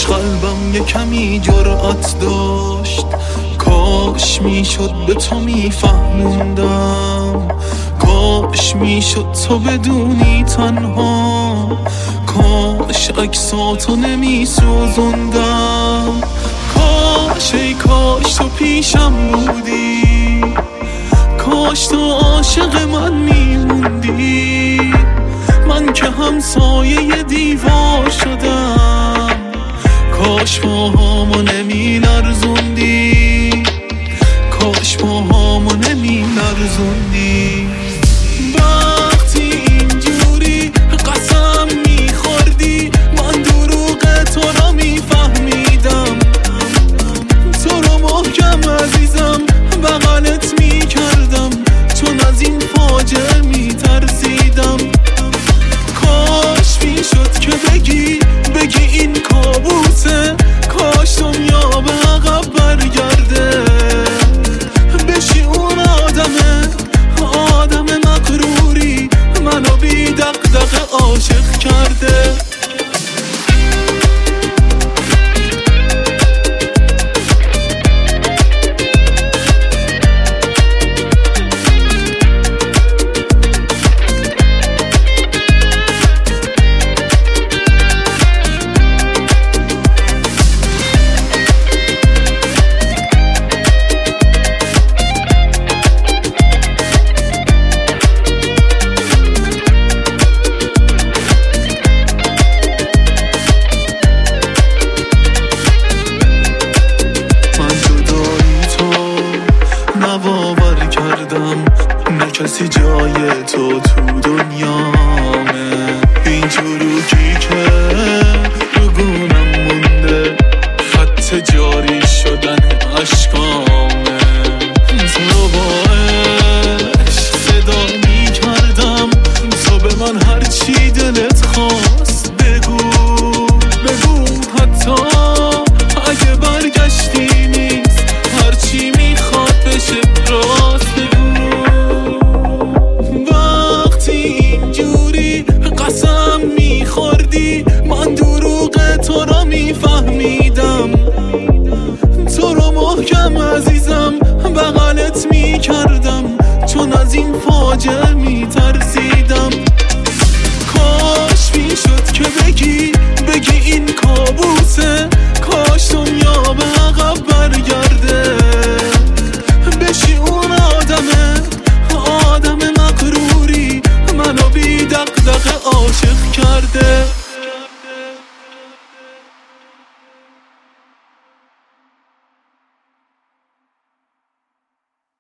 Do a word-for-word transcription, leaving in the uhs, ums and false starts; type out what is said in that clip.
قلبم یه کمی جرأت داشت، کاش میشد به تو میفهموندم، کاش میشد تو بدونی تنها، کاش عکساتو نمیسوزوندم، کاش ای کاش تو پیشم بودی، کاش تو عاشق من میموندی، من که همسایه دیوار شدم، کاش پاهامو نمی لرزوندی، کاش پاهامو نمی لرزوندی. وقتی اینجوری قسم میخوردی من دروغ تو را میفهمیدم، تو رو محکم عزیزم بغلت میکردم، چون از این فاجعه میترسیدم، کاش میشد که بگی بگی این کابوسه، کاش دنیا به عقب برگرده، بشی اون آدمه آدم مغروری منو بی دغدغه عاشق کرده. باور کردم نه کسی جای تو تو دنیامه، این چروکی که رو گونم مونده خط جاری شدن عشقامه، تو رو با عشق صدا می کردم، تو به من هرچی دلت خواست بگو بگو، حتی اگه برگشتی نیست هرچی میخواد بشه راست بگو. وقتی اینجوری قسم میخوردی من دروغ تو را میفهمیدم، تو رو محکم عزیزم بغلت میکردم، چون از این فاجعه میترسیدم، کاش میشد که بگی بگی این کابوسه، کاش دنیا به عقب برگرده، بشی اون آدمه آدم مغروری منو بی دغدغه عاشق کرده.